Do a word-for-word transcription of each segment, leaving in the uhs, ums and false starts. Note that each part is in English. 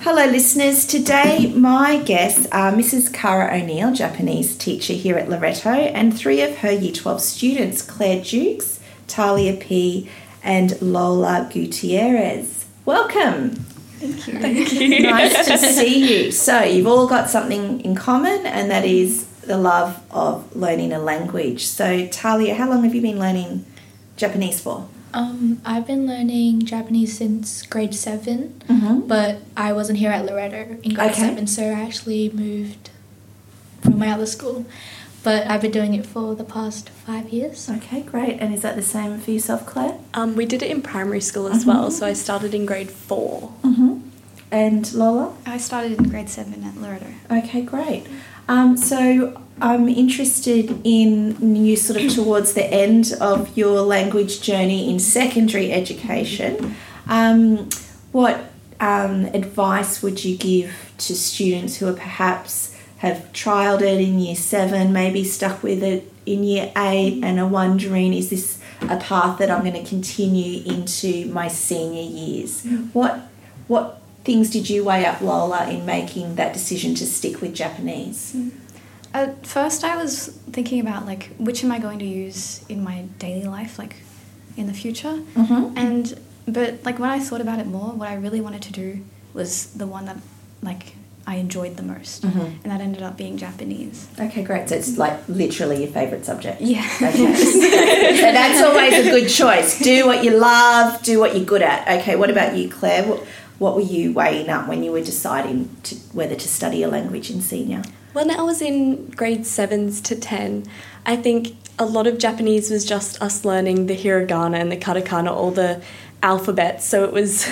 Hello listeners, today my guests are Missus Cara O'Neill, Japanese teacher here at Loreto, and three of her Year twelve students, Claire Jukes, Talia P and Lola Gutierrez. Welcome. Thank you. Thank you. Nice to see you. So you've all got something in common, and that is the love of learning a language. So Talia, how long have you been learning Japanese for? Um, I've been learning Japanese since grade seven, Mm-hmm. but I wasn't here at Loreto in grade Okay. seven, so I actually moved from my other school. But I've been doing it for the past five years. Okay, great. And is that the same for yourself, Claire? Um, we did it in primary school as Mm-hmm. well, so I started in grade four. Mm-hmm. And Lola? I started in grade seven at Loreto. Okay, great. Um, so I'm interested in you sort of towards the end of your language journey in secondary education. Um, what um, advice would you give to students who are perhaps have trialled it in year seven, maybe stuck with it in year eight and are wondering, is this a path that I'm going to continue into my senior years? What what things did you weigh up, Lola, in making that decision to stick with Japanese? At first I was thinking about like which am I going to use in my daily life, like in the future. Mm-hmm. And but like when I thought about it more, what I really wanted to do was the one that like I enjoyed the most. Mm-hmm. And that ended up being Japanese. Okay, great. So it's like literally your favourite subject. Yeah. Okay. So that's always a good choice. Do what you love, do what you're good at. Okay, what about you, Claire? What, what were you weighing up when you were deciding to, whether to study a language in senior? When I was in grade sevens to ten, I think a lot of Japanese was just us learning the hiragana and the katakana, all the alphabets. So it was,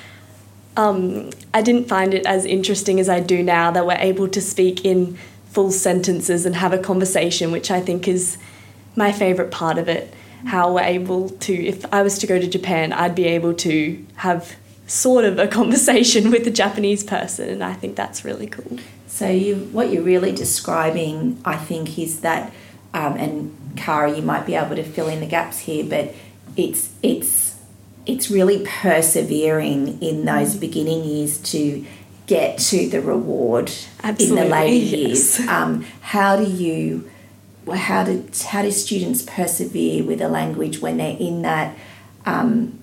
um, I didn't find it as interesting as I do now that we're able to speak in full sentences and have a conversation, which I think is my favourite part of it. How we're able to, if I was to go to Japan, I'd be able to have sort of a conversation with a Japanese person, and I think that's really cool. So you, what you're really describing, I think, is that, um, and Cara, you might be able to fill in the gaps here, but it's it's it's really persevering in those beginning years to get to the reward Absolutely, in the later yes. years. Um, how do you, how do how do students persevere with a language when they're in that, um,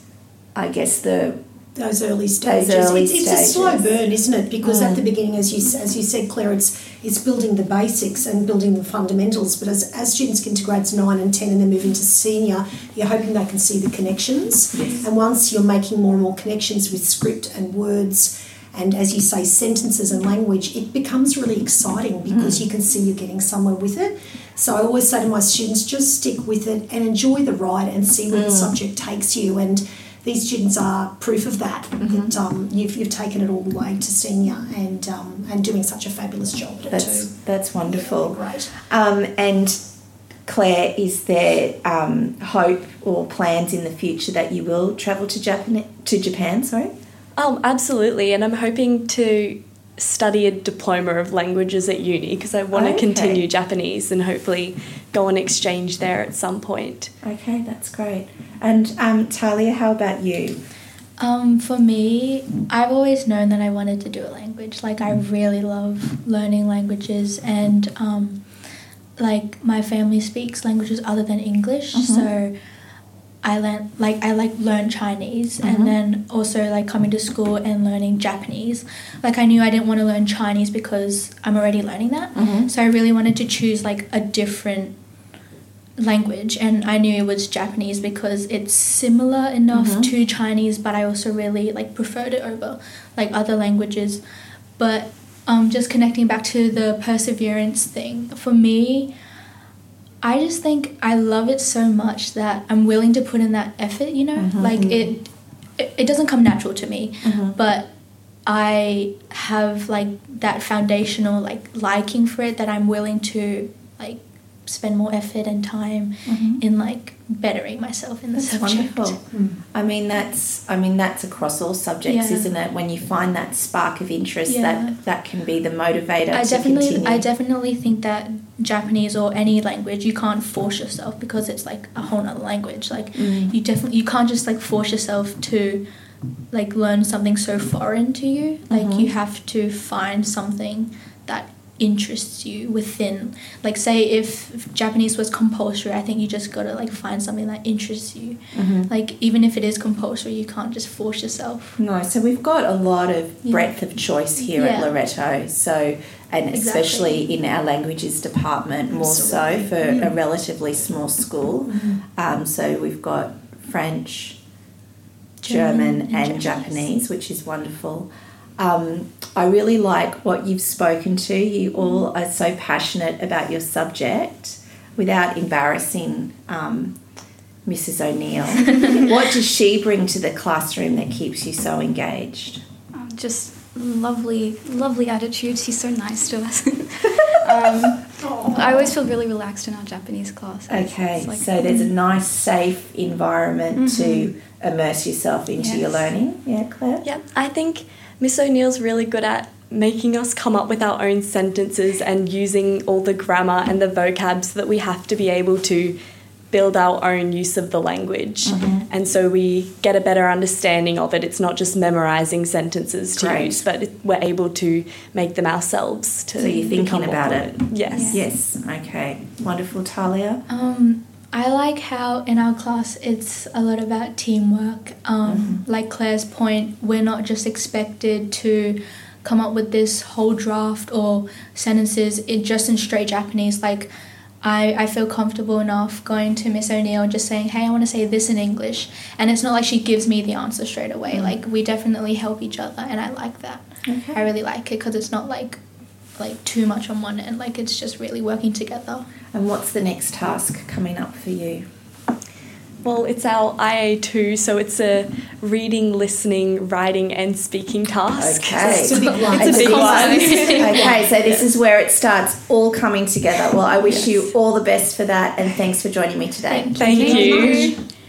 I guess the Those early stages. Those early it's, it's stages. a slow burn, isn't it? Because Mm. at the beginning, as you as you said, Claire, it's it's building the basics and building the fundamentals. But as, as students get to grades nine and ten and then move into senior, you're hoping they can see the connections. Yes. And once you're making more and more connections with script and words, and as you say, sentences and language, it becomes really exciting because Mm. you can see you're getting somewhere with it. So I always say to my students, just stick with it and enjoy the ride and see where the subject takes you. And these students are proof of that, Mm-hmm. that um, you've, you've taken it all the way to senior and um, and doing such a fabulous job at it that's too. that's wonderful. Yeah, great. Um, and Claire, is there um, hope or plans in the future that you will travel to Japan? To Japan, sorry. Um, absolutely, and I'm hoping to study a diploma of languages at uni because I want Okay. to continue Japanese and hopefully go on exchange there at some point. Okay, that's great. And um, Talia, how about you? Um, for me, I've always known that I wanted to do a language. Like, I really love learning languages, and um, like my family speaks languages other than English, Mhm. so I learned like I like learned Chinese, Mhm. and then also like coming to school and learning Japanese. Like, I knew I didn't want to learn Chinese because I'm already learning that, Mhm. so I really wanted to choose like a different language, and I knew it was Japanese because it's similar enough Mhm. to Chinese, but I also really like preferred it over like other languages. But um, just connecting back to the perseverance thing, for me, I just think I love it so much that I'm willing to put in that effort, you know? Mhm. Like, it, it it doesn't come natural to me, Mhm. but I have like that foundational like liking for it that I'm willing to like spend more effort and time Mhm. in like bettering myself in the That's subject. wonderful. I mean, that's I mean that's across all subjects, Yeah. isn't it? When you find that spark of interest, Yeah. that that can be the motivator I to definitely continue. I definitely think that Japanese or any language, you can't force yourself because it's like a whole nother language. Like Mm. you definitely you can't just like force yourself to like learn something so foreign to you. Like Mhm. you have to find something that interests you within, like say if, if Japanese was compulsory, I think you just gotta like find something that interests you. Mhm. Like even if it is compulsory, you can't just force yourself. No, so we've got a lot of Yeah. breadth of choice here Yeah. at Loreto. So, and Exactly. especially in our languages department, more Absolutely. so for Mm. a relatively small school. Mm-hmm. Um, so we've got French, German German, and and Japanese. Japanese, which is wonderful. Um, I really like what you've spoken to. You all are so passionate about your subject without embarrassing um, Missus O'Neill. What does she bring to the classroom that keeps you so engaged? Um, just lovely, lovely attitude. She's so nice to us. um, I always feel really relaxed in our Japanese class. It's- Okay, it's like- so there's a nice, safe environment Mhm. to immerse yourself into your Yes. learning. Yeah, Claire? Yeah, I think Miss O'Neill's really good at making us come up with our own sentences and using all the grammar and the vocab so that we have to be able to build our own use of the language. Mhm. And so we get a better understanding of it. It's not just memorising sentences to Great. use, but it, we're able to make them ourselves to So you're thinking become more about it. fluent. Yes. Yeah. Yes, okay. Wonderful, Talia. Um, I like how in our class it's a lot about teamwork. Um, Like Claire's point, we're not just expected to come up with this whole draft or sentences in just in straight Japanese. Like I, I feel comfortable enough going to Miss O'Neill and just saying, hey, I want to say this in English. And it's not like she gives me the answer straight away. Mm. Like we definitely help each other, and I like that. Okay. I really like it because it's not like like too much on one end. Like it's just really working together. And what's the next task coming up for you? Well, it's our I A two, so it's a reading, listening, writing and speaking task. Okay. It's a big one. It's a big one. Okay, so this is where it starts all coming together. Well, I wish you all the best for that, and thanks for joining me today. Thank Thank you. you.